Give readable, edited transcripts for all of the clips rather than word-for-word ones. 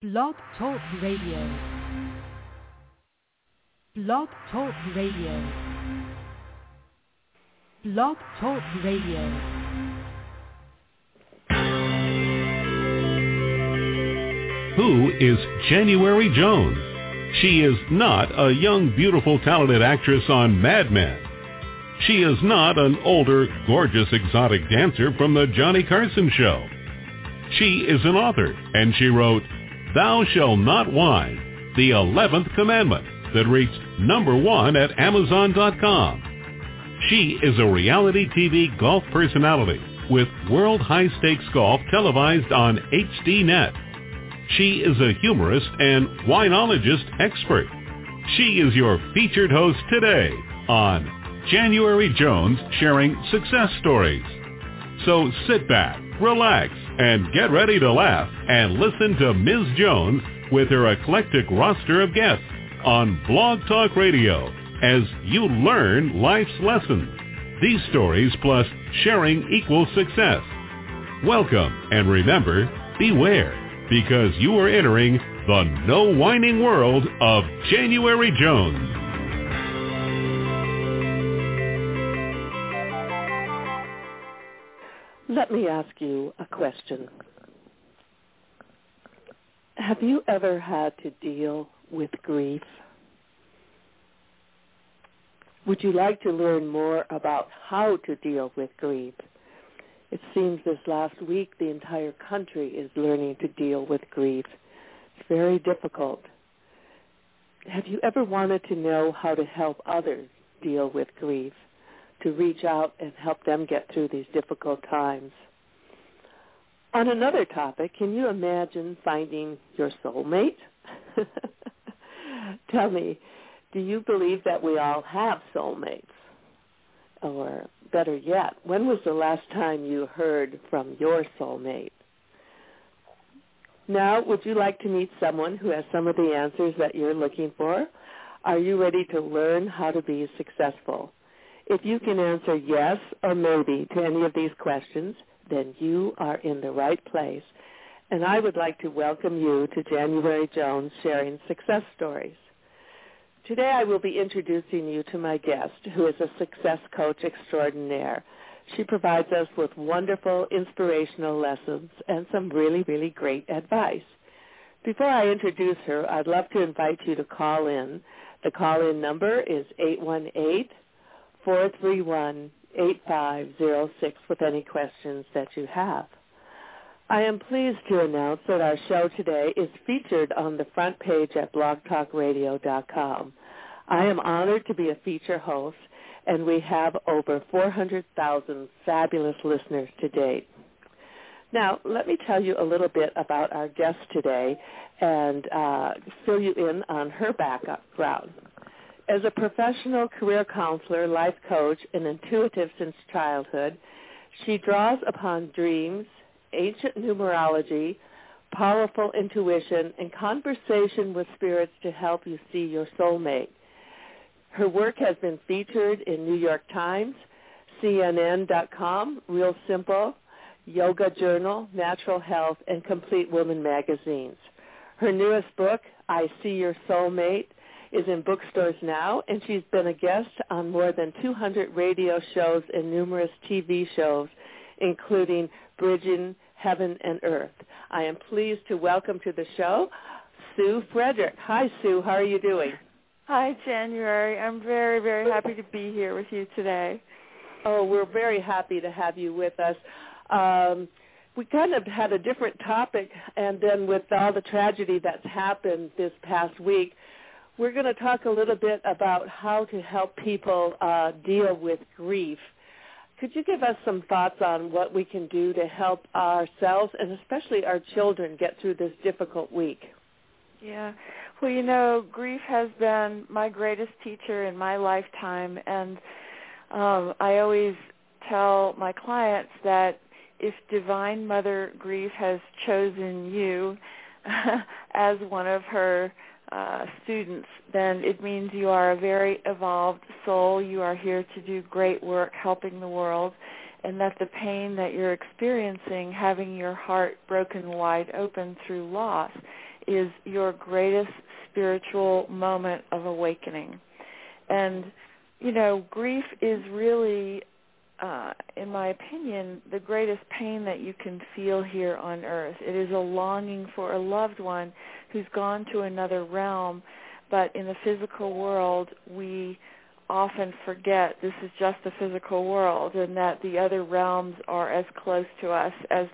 Blog Talk Radio. Blog Talk Radio. Blog Talk Radio. Who is January Jones? She is not a young, beautiful, talented actress on Mad Men. She is not an older, gorgeous, exotic dancer from the Johnny Carson Show. She is an author, and she wrote Thou Shalt Not Whine, the 11th Commandment, that reached #1 at Amazon.com. She is a reality TV golf personality with World High Stakes Golf televised on HDNet. She is a humorist and winologist expert. She is your featured host today on January Jones Sharing Success Stories. So sit back, relax, and get ready to laugh and listen to Ms. Jones with her eclectic roster of guests on Blog Talk Radio as you learn life's lessons. These stories plus sharing equals success. Welcome, and remember, beware, because you are entering the no whining world of January Jones. Let me ask you a question. Have you ever had to deal with grief? Would you like to learn more about how to deal with grief? It seems this last week the entire country is learning to deal with grief. It's very difficult. Have you ever wanted to know how to help others deal with grief, to reach out and help them get through these difficult times? On another topic, can you imagine finding your soulmate? Tell me, do you believe that we all have soulmates? Or better yet, when was the last time you heard from your soulmate? Now, would you like to meet someone who has some of the answers that you're looking for? Are you ready to learn how to be successful? If you can answer yes or maybe to any of these questions, then you are in the right place. And I would like to welcome you to January Jones Sharing Success Stories. Today I will be introducing you to my guest, who is a success coach extraordinaire. She provides us with wonderful, inspirational lessons and some really, really great advice. Before I introduce her, I'd love to invite you to call in. The call-in number is 818-431-8506 with any questions that you have. I am pleased to announce that our show today is featured on the front page at blogtalkradio.com. I am honored to be a feature host, and we have over 400,000 fabulous listeners to date. Now, let me tell you a little bit about our guest today and fill you in on her background. As a professional career counselor, life coach, and intuitive since childhood, she draws upon dreams, ancient numerology, powerful intuition, and conversation with spirits to help you see your soulmate. Her work has been featured in New York Times, CNN.com, Real Simple, Yoga Journal, Natural Health, and Complete Woman magazines. Her newest book, I See Your Soulmate, is in bookstores now, and she's been a guest on more than 200 radio shows and numerous TV shows, including Bridging Heaven and Earth. I am pleased to welcome to the show Sue Frederick. Hi, Sue. How are you doing? Hi, January. I'm very, very happy to be here with you today. Oh, we're very happy to have you with us. We kind of had a different topic, and then with all the tragedy that's happened this past week, we're going to talk a little bit about how to help people deal with grief. Could you give us some thoughts on what we can do to help ourselves and especially our children get through this difficult week? Yeah. Well, you know, grief has been my greatest teacher in my lifetime, and I always tell my clients that if Divine Mother Grief has chosen you as one of her students, then it means you are a very evolved soul. You are here to do great work helping the world, and that the pain that you're experiencing, having your heart broken wide open through loss, is your greatest spiritual moment of awakening. And, grief is really, in my opinion, the greatest pain that you can feel here on earth. It is a longing for a loved one who's gone to another realm, but in the physical world, we often forget this is just the physical world and that the other realms are as close to us as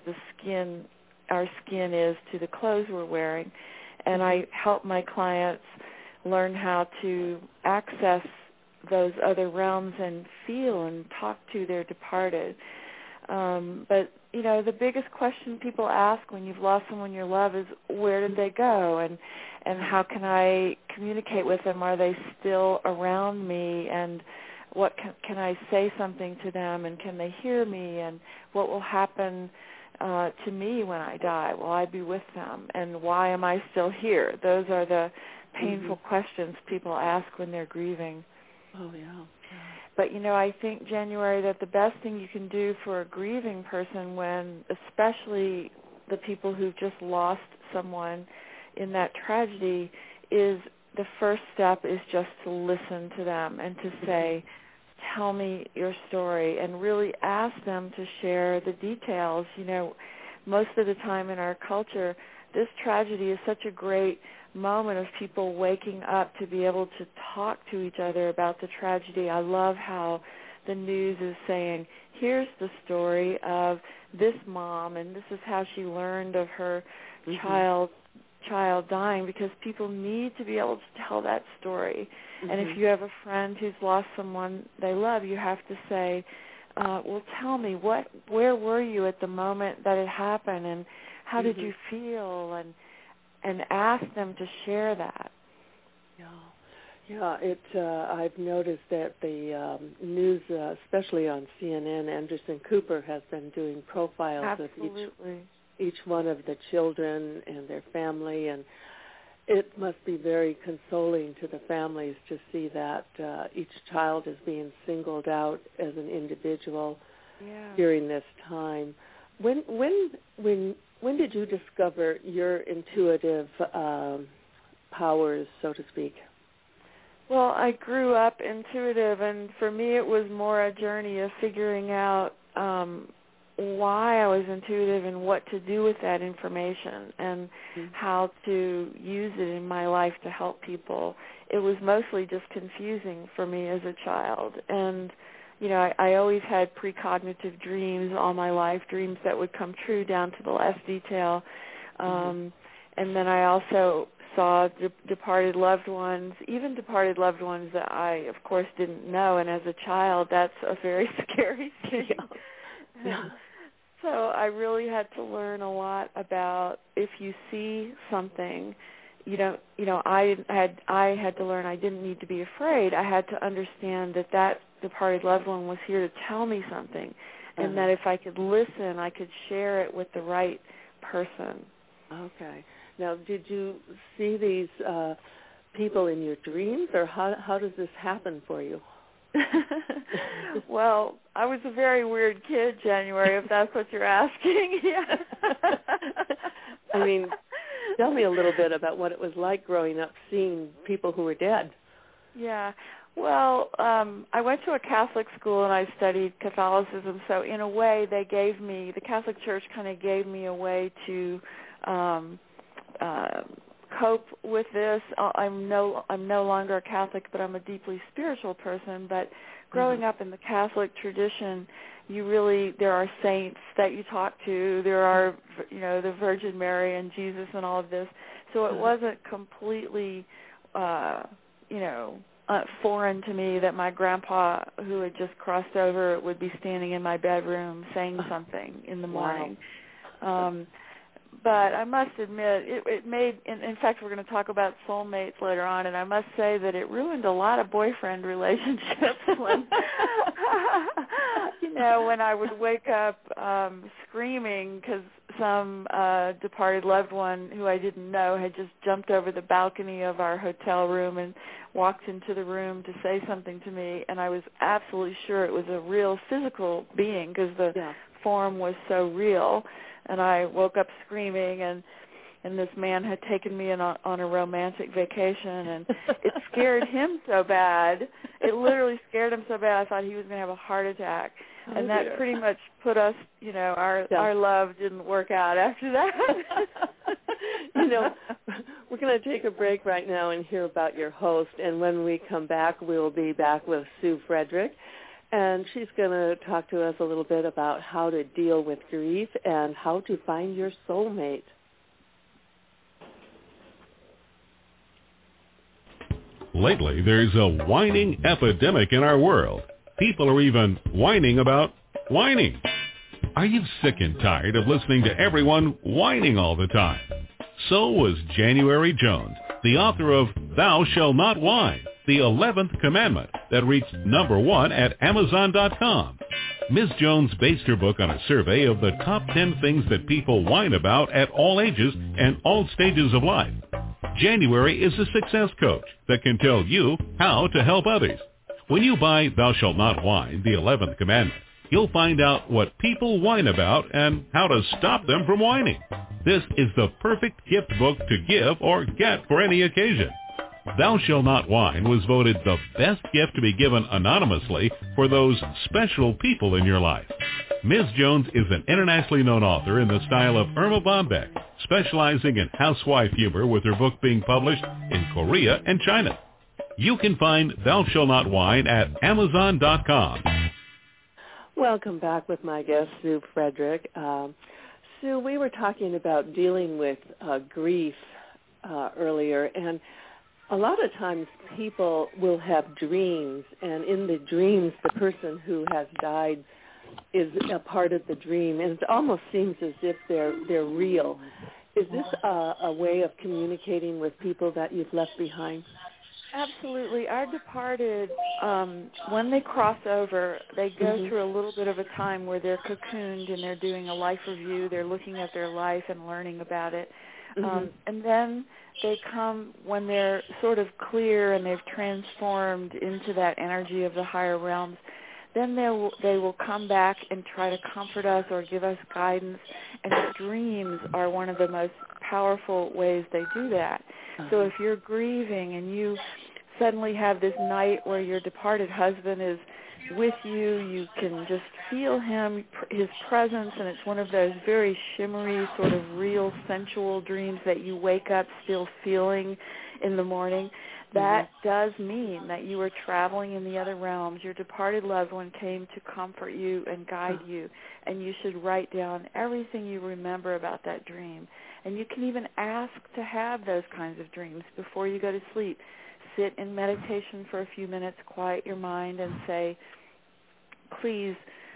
our skin is to the clothes we're wearing. And I help my clients learn how to access those other realms and feel and talk to their departed. But, the biggest question people ask when you've lost someone you love is, where did they go? And how can I communicate with them? Are they still around me? And what can I say something to them? And can they hear me? And what will happen to me when I die? Will I be with them? And why am I still here? Those are the painful questions people ask when they're grieving. Oh, yeah. But, I think, January, that the best thing you can do for a grieving person when, especially the people who've just lost someone in that tragedy, is the first step is just to listen to them and to say, tell me your story, and really ask them to share the details. Most of the time in our culture, this tragedy is such a great moment of people waking up to be able to talk to each other about the tragedy. I love how the news is saying, here's the story of this mom, and this is how she learned of her child dying, because people need to be able to tell that story. And if you have a friend who's lost someone they love, you have to say, well, tell me, where were you at the moment that it happened, and how did you feel, and ask them to share that. Yeah. I've noticed that the news, especially on CNN, Anderson Cooper has been doing profiles of each one of the children and their family, and it must be very consoling to the families to see that each child is being singled out as an individual during this time. When did you discover your intuitive powers, so to speak? Well, I grew up intuitive, and for me it was more a journey of figuring out why I was intuitive and what to do with that information and how to use it in my life to help people. It was mostly just confusing for me as a child. And, I always had precognitive dreams all my life, dreams that would come true down to the last detail. And then I also saw departed loved ones, even departed loved ones that I, of course, didn't know. And as a child, that's a very scary thing. Yeah. So I really had to learn a lot about if you see something, I had to learn I didn't need to be afraid. I had to understand that departed loved one was here to tell me something, and that if I could listen, I could share it with the right person. Okay. Now, did you see these people in your dreams, or how does this happen for you? Well, I was a very weird kid, January, if that's what you're asking. Yes. I mean, tell me a little bit about what it was like growing up seeing people who were dead. Yeah. Well, I went to a Catholic school and I studied Catholicism, so in a way the Catholic Church kind of gave me a way to cope with this. I'm no longer a Catholic, but I'm a deeply spiritual person. But growing up in the Catholic tradition, there are saints that you talk to. There are, the Virgin Mary and Jesus and all of this. So it wasn't completely, foreign to me that my grandpa, who had just crossed over, would be standing in my bedroom saying something in the morning. Wow. But I must admit, it made, in fact, we're going to talk about soulmates later on, and I must say that it ruined a lot of boyfriend relationships when, when I would wake up screaming because some departed loved one who I didn't know had just jumped over the balcony of our hotel room and walked into the room to say something to me, and I was absolutely sure it was a real physical being because the form was so real. And I woke up screaming, and and this man had taken me on a romantic vacation, and it scared him so bad. It literally scared him so bad I thought he was going to have a heart attack. And that pretty much put us, our love didn't work out after that. We're going to take a break right now and hear about your host. And when we come back, we'll be back with Sue Frederick. And she's going to talk to us a little bit about how to deal with grief and how to find your soulmate. Lately, there's a whining epidemic in our world. People are even whining about whining. Are you sick and tired of listening to everyone whining all the time? So was January Jones, the author of Thou Shalt Not Whine, the 11th commandment that reached #1 at Amazon.com. Ms. Jones based her book on a survey of the top 10 things that people whine about at all ages and all stages of life. January is a success coach that can tell you how to help others. When you buy Thou Shalt Not Whine, the 11th commandment, you'll find out what people whine about and how to stop them from whining. This is the perfect gift book to give or get for any occasion. Thou Shalt Not Whine was voted the best gift to be given anonymously for those special people in your life. Ms. Jones is an internationally known author in the style of Irma Bombeck, specializing in housewife humor with her book being published in Korea and China. You can find Thou Shalt Not Whine at Amazon.com. Welcome back with my guest, Sue Frederick. Sue, we were talking about dealing with grief earlier, and a lot of times people will have dreams, and in the dreams the person who has died is a part of the dream, and it almost seems as if they're real. Is this a way of communicating with people that you've left behind? Absolutely. Our departed, when they cross over, they go through a little bit of a time where they're cocooned and they're doing a life review. They're looking at their life and learning about it. And then they come when they're sort of clear and they've transformed into that energy of the higher realms. Then they will come back and try to comfort us or give us guidance. And dreams are one of the most powerful ways they do that. So if you're grieving and you suddenly have this night where your departed husband is with you, you can just feel him, his presence, and it's one of those very shimmery, sort of real, sensual dreams that you wake up still feeling in the morning. That does mean that you are traveling in the other realms. Your departed loved one came to comfort you and guide you, and you should write down everything you remember about that dream. And you can even ask to have those kinds of dreams before you go to sleep. Sit in meditation for a few minutes, quiet your mind, and say, please,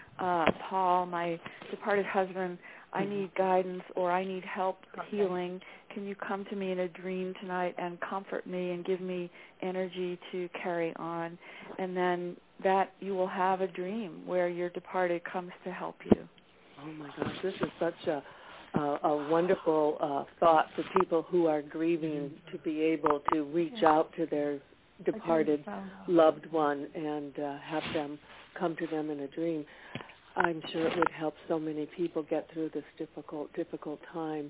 Paul, my departed husband, I need guidance or I need help healing. Can you come to me in a dream tonight and comfort me and give me energy to carry on? And then that you will have a dream where your departed comes to help you. Oh, my gosh, this is such a wonderful thought for people who are grieving to be able to reach out to their departed loved one and have them come to them in a dream. I'm sure it would help so many people get through this difficult time.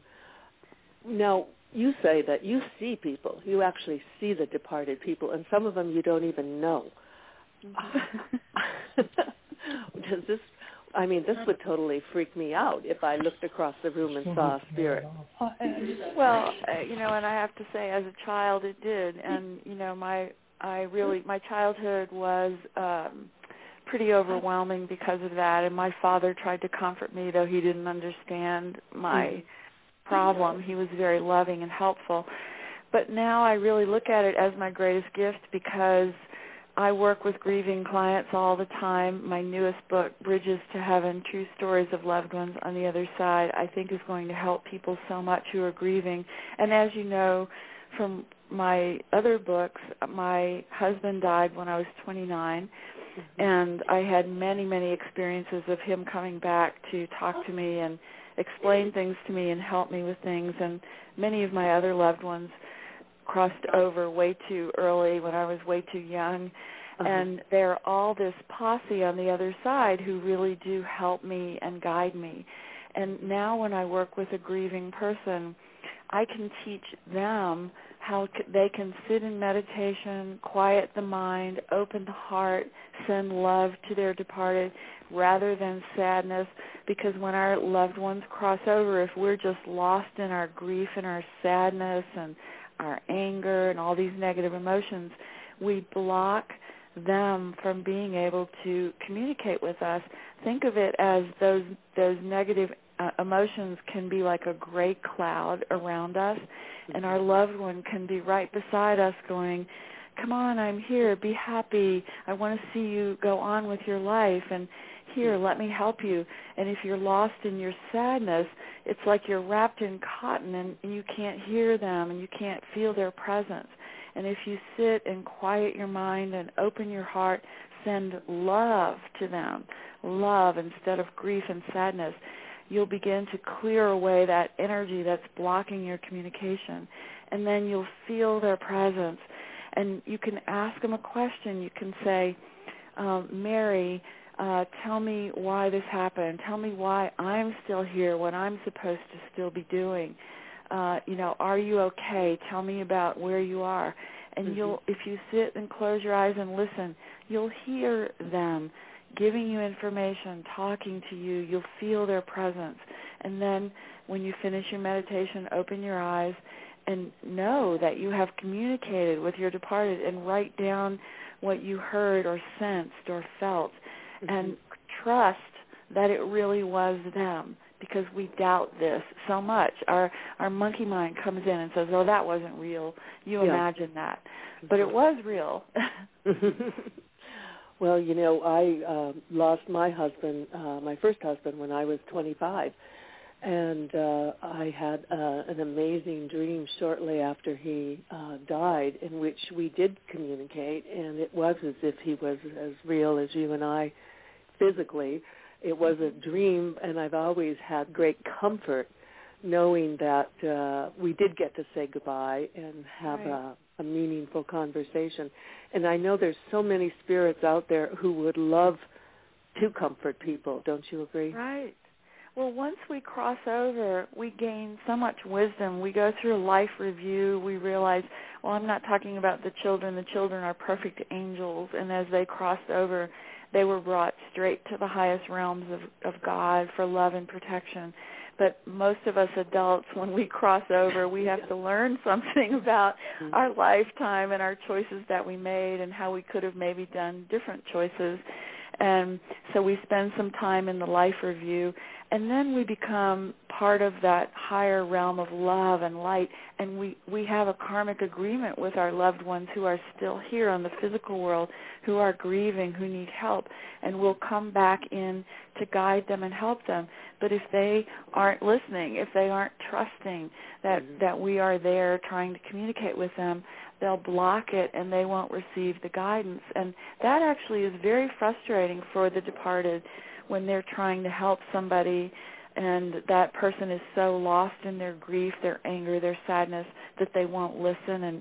Now, you say that you see people. You actually see the departed people, and some of them you don't even know. This would totally freak me out if I looked across the room and saw a spirit. Well, and I have to say, as a child, it did. And, my childhood was pretty overwhelming because of that. And my father tried to comfort me, though he didn't understand my problem. He was very loving and helpful. But now I really look at it as my greatest gift because I work with grieving clients all the time. My newest book, Bridges to Heaven, True Stories of Loved Ones on the Other Side, I think is going to help people so much who are grieving. And as you know from my other books, my husband died when I was 29, and I had many, many experiences of him coming back to talk to me and explain things to me and help me with things. And many of my other loved ones crossed over way too early when I was way too young. And they're all this posse on the other side who really do help me and guide me. And now when I work with a grieving person, I can teach them how they can sit in meditation, quiet the mind, open the heart, send love to their departed rather than sadness, because when our loved ones cross over, if we're just lost in our grief and our sadness and our anger and all these negative emotions, we block them from being able to communicate with us. Think of it as those negative emotions can be like a gray cloud around us, and our loved one can be right beside us going, come on, I'm here, be happy, I want to see you go on with your life, and here, let me help you. And if you're lost in your sadness, it's like you're wrapped in cotton and you can't hear them and you can't feel their presence. And if you sit and quiet your mind and open your heart, send love to them, love instead of grief and sadness, you'll begin to clear away that energy that's blocking your communication. And then you'll feel their presence. And you can ask them a question. You can say, Mary, tell me why this happened. Tell me why I'm still here, what I'm supposed to still be doing. Are you okay? Tell me about where you are. And if you sit and close your eyes and listen, you'll hear them giving you information, talking to you. You'll feel their presence. And then when you finish your meditation, open your eyes and know that you have communicated with your departed, and write down what you heard or sensed or felt. And trust that it really was them, because we doubt this so much. Our monkey mind comes in and says, oh, that wasn't real. You imagine that. But it was real. Well, I lost my husband, my first husband, when I was 25. And I had an amazing dream shortly after he died, in which we did communicate, and it was as if he was as real as you and I physically. It was a dream, and I've always had great comfort knowing that we did get to say goodbye and have a meaningful conversation. And I know there's so many spirits out there who would love to comfort people. Don't you agree? Right. Well, once we cross over, we gain so much wisdom. We go through a life review. We realize, well, I'm not talking about the children. The children are perfect angels, and as they crossed over, they were brought straight to the highest realms of God for love and protection. But most of us adults, when we cross over, we have to learn something about our lifetime and our choices that we made and how we could have maybe done different choices. And so we spend some time in the life review, and then we become part of that higher realm of love and light, and we have a karmic agreement with our loved ones who are still here on the physical world, who are grieving, who need help, and we'll come back in to guide them and help them. But if they aren't listening, if they aren't trusting that we are there trying to communicate with them, they'll block it and they won't receive the guidance. And that actually is very frustrating for the departed when they're trying to help somebody and that person is so lost in their grief, their anger, their sadness that they won't listen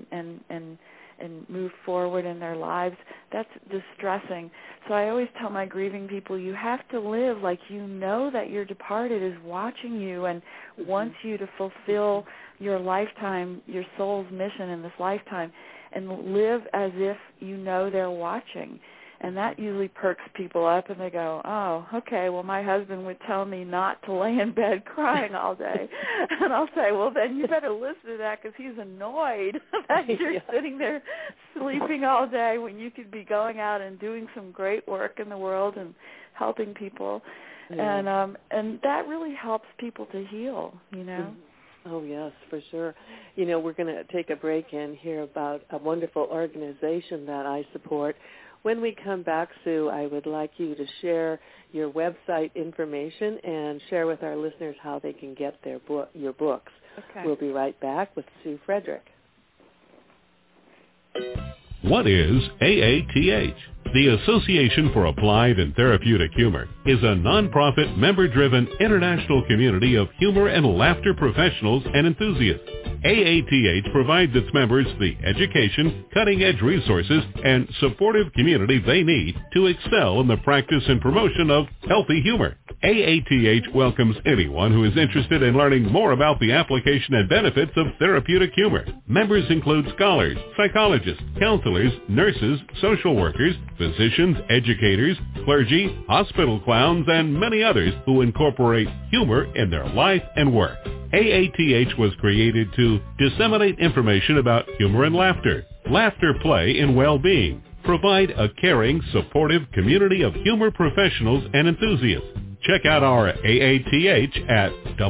and move forward in their lives. That's distressing. So I always tell my grieving people, you have to live like you know that your departed is watching you and wants you to fulfill your lifetime, your soul's mission in this lifetime, and live as if you know they're watching. And that usually perks people up, and they go, oh, okay, well, my husband would tell me not to lay in bed crying all day. And I'll say, well, then you better listen to that because he's annoyed that you're sitting there sleeping all day when you could be going out and doing some great work in the world and helping people. Yeah. And that really helps people to heal, you know. Oh, yes, for sure. You know, we're going to take a break and hear about a wonderful organization that I support. When we come back, Sue, I would like you to share your website information and share with our listeners how they can get your books. Okay. We'll be right back with Sue Frederick. What is AATH? The Association for Applied and Therapeutic Humor is a nonprofit, member-driven international community of humor and laughter professionals and enthusiasts. AATH provides its members the education, cutting-edge resources, and supportive community they need to excel in the practice and promotion of healthy humor. AATH welcomes anyone who is interested in learning more about the application and benefits of therapeutic humor. Members include scholars, psychologists, counselors, nurses, social workers, physicians, educators, clergy, hospital clowns, and many others who incorporate humor in their life and work. AATH was created to disseminate information about humor and laughter play, and well-being, provide a caring, supportive community of humor professionals and enthusiasts. Check out our AATH at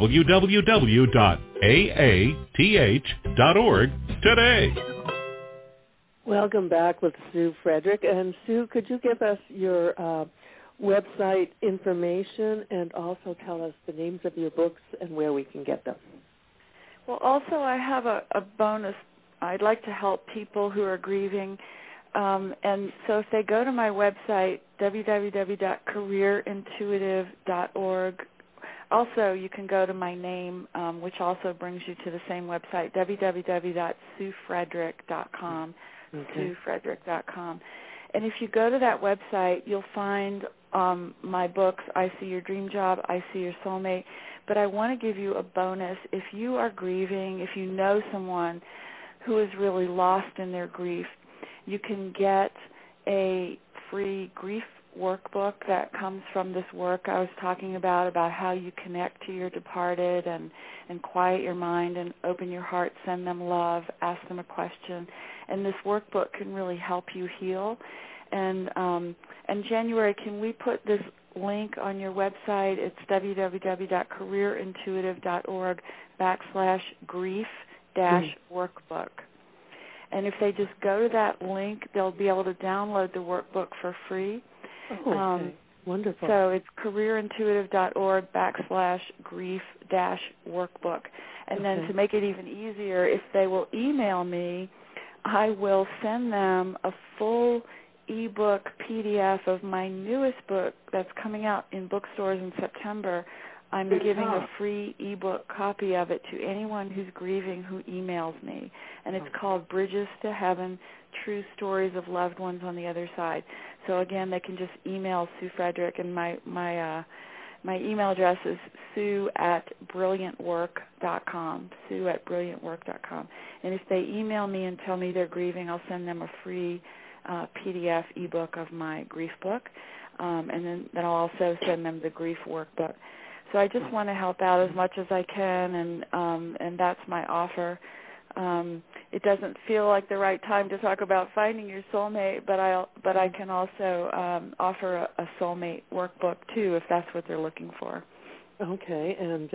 www.aath.org today. Welcome back with Sue Frederick. And Sue, could you give us your website information and also tell us the names of your books and where we can get them? Well, also I have a bonus. I'd like to help people who are grieving. And so if they go to my website, www.careerintuitive.org, also you can go to my name, which also brings you to the same website, www.suefrederick.com, suefrederick.com. And if you go to that website, you'll find my books, I See Your Dream Job, I See Your Soulmate. But I want to give you a bonus. If you are grieving, if you know someone who is really lost in their grief, you can get a free grief workbook that comes from this work I was talking about how you connect to your departed and quiet your mind and open your heart, send them love, ask them a question. And this workbook can really help you heal. And January, can we put this link on your website? It's www.careerintuitive.org/grief-workbook. And if they just go to that link, they'll be able to download the workbook for free. Oh, okay. Wonderful. So it's careerintuitive.org/grief-workbook. And then to make it even easier, if they will email me, I will send them a full ebook PDF of my newest book that's coming out in bookstores in September. I'm giving a free ebook copy of it to anyone who's grieving who emails me. And it's called Bridges to Heaven, True Stories of Loved Ones on the Other Side. So again, they can just email Sue Frederick, and my email address is sue@brilliantwork.com, sue@brilliantwork.com. And if they email me and tell me they're grieving, I'll send them a free PDF ebook of my grief book, and then I'll also send them the grief workbook. So I just want to help out as much as I can, and that's my offer. It doesn't feel like the right time to talk about finding your soulmate, but I can also offer a soulmate workbook too, if that's what they're looking for. Okay, and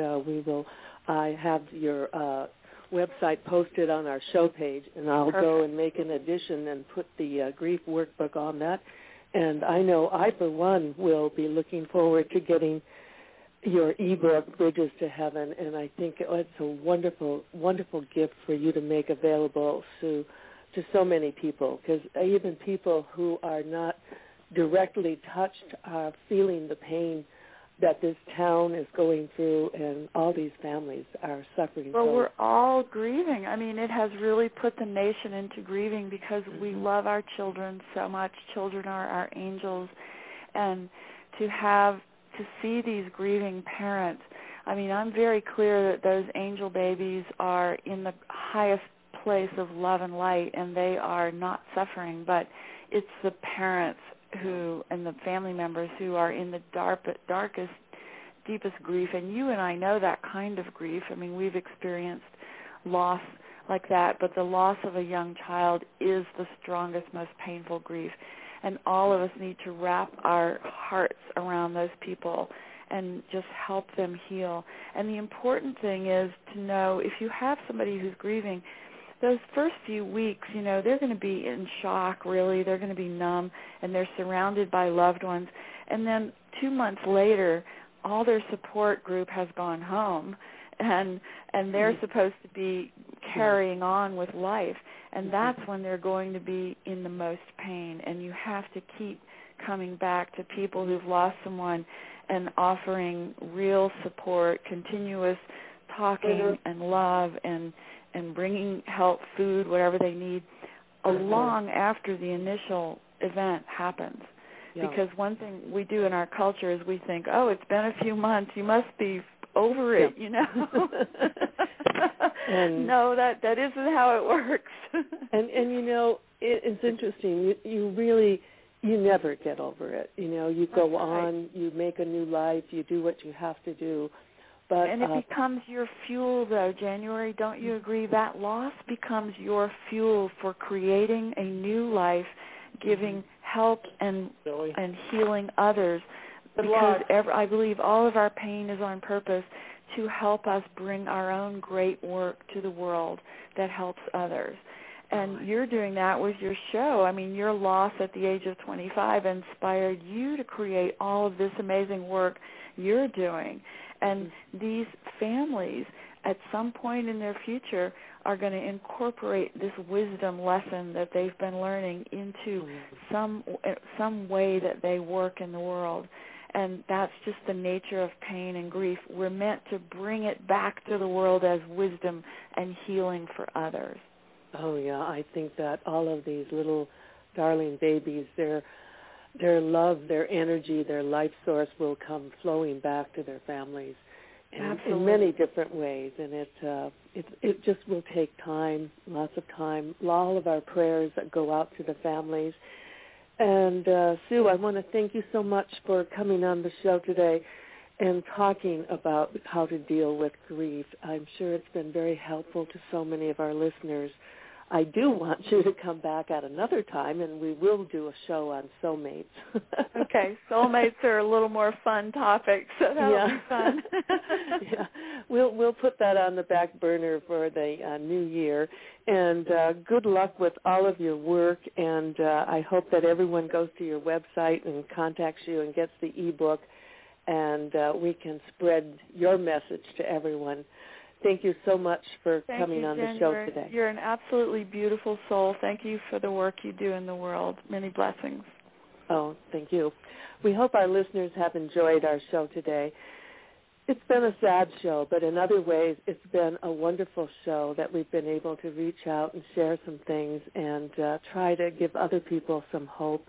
I have your website posted on our show page, and I'll go and make an addition and put the grief workbook on that. And I know I, for one, will be looking forward to getting your ebook, Bridges to Heaven, and I think it's a wonderful, wonderful gift for you to make available to so many people, because even people who are not directly touched are feeling the pain that this town is going through, and all these families are suffering. Well, we're all grieving. I mean, it has really put the nation into grieving because we love our children so much. Children are our angels, and to see these grieving parents, I mean, I'm very clear that those angel babies are in the highest place of love and light, and they are not suffering, but it's the parents and the family members who are in the darkest, deepest grief. And you and I know that kind of grief. I mean, we've experienced loss like that, but the loss of a young child is the strongest, most painful grief. And all of us need to wrap our hearts around those people and just help them heal. And the important thing is to know, if you have somebody who's grieving, those first few weeks, they're going to be in shock, really. They're going to be numb, and they're surrounded by loved ones. And then 2 months later, all their support group has gone home, and they're supposed to be carrying on with life. And that's when they're going to be in the most pain. And you have to keep coming back to people who've lost someone and offering real support, continuous talking and love and bringing help, food, whatever they need, long after the initial event happens. Yeah. Because one thing we do in our culture is we think, oh, it's been a few months, you must be over it, you know. And no, that isn't how it works. and you know, it's interesting. You never get over it. You know, you go on, you make a new life, you do what you have to do. But, and it becomes your fuel, though, January. Don't you agree? That loss becomes your fuel for creating a new life, giving help and healing others. Because I believe all of our pain is on purpose to help us bring our own great work to the world that helps others. And you're doing that with your show. I mean, your loss at the age of 25 inspired you to create all of this amazing work you're doing. And these families, at some point in their future, are going to incorporate this wisdom lesson that they've been learning into some way that they work in the world. And that's just the nature of pain and grief. We're meant to bring it back to the world as wisdom and healing for others. Oh, yeah, I think that all of these little darling babies, their love, their energy, their life source will come flowing back to their families in many different ways. And it just will take time, lots of time. All of our prayers that go out to the families. And, Sue, I want to thank you so much for coming on the show today and talking about how to deal with grief. I'm sure it's been very helpful to so many of our listeners. I do want you to come back at another time, and we will do a show on soulmates. Okay, soulmates are a little more fun topic, so that'll be fun. Yeah, we'll put that on the back burner for the new year. And good luck with all of your work, and I hope that everyone goes to your website and contacts you and gets the ebook, and we can spread your message to everyone. Thank you so much for coming on the show today. You're an absolutely beautiful soul. Thank you for the work you do in the world. Many blessings. Oh, thank you. We hope our listeners have enjoyed our show today. It's been a sad show, but in other ways, it's been a wonderful show that we've been able to reach out and share some things and try to give other people some hope.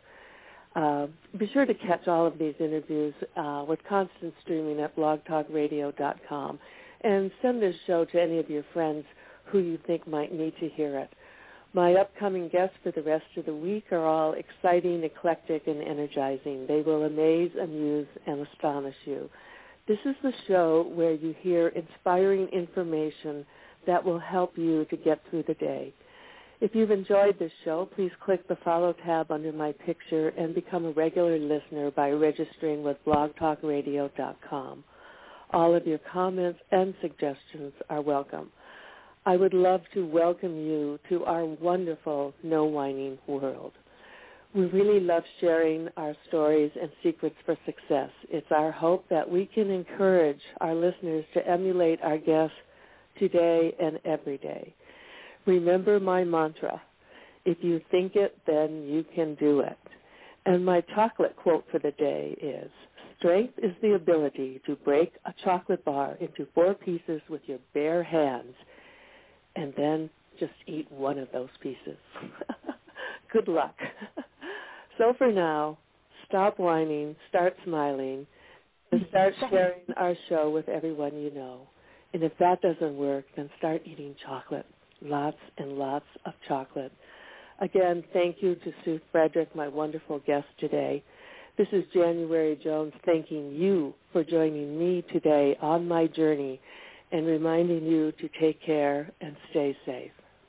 Be sure to catch all of these interviews with constant streaming at blogtalkradio.com. And send this show to any of your friends who you think might need to hear it. My upcoming guests for the rest of the week are all exciting, eclectic, and energizing. They will amaze, amuse, and astonish you. This is the show where you hear inspiring information that will help you to get through the day. If you've enjoyed this show, please click the follow tab under my picture and become a regular listener by registering with blogtalkradio.com. All of your comments and suggestions are welcome. I would love to welcome you to our wonderful No Whining world. We really love sharing our stories and secrets for success. It's our hope that we can encourage our listeners to emulate our guests today and every day. Remember my mantra, if you think it, then you can do it. And my chocolate quote for the day is, strength is the ability to break a chocolate bar into 4 pieces with your bare hands and then just eat one of those pieces. Good luck. So for now, stop whining, start smiling, and start sharing our show with everyone you know. And if that doesn't work, then start eating chocolate, lots and lots of chocolate. Again, thank you to Sue Frederick, my wonderful guest today. This is January Jones thanking you for joining me today on my journey and reminding you to take care and stay safe.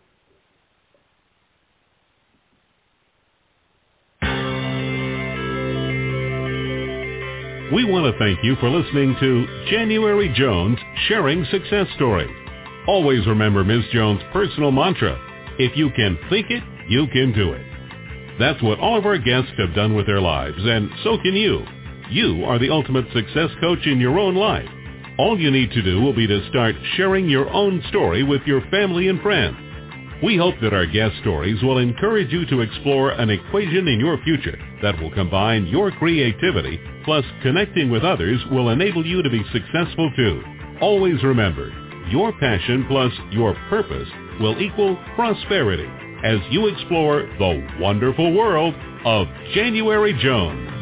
We want to thank you for listening to January Jones Sharing Success Stories. Always remember Ms. Jones' personal mantra, if you can think it, you can do it. That's what all of our guests have done with their lives, and so can you. You are the ultimate success coach in your own life. All you need to do will be to start sharing your own story with your family and friends. We hope that our guest stories will encourage you to explore an equation in your future that will combine your creativity plus connecting with others will enable you to be successful too. Always remember, your passion plus your purpose will equal prosperity as you explore the wonderful world of January Jones.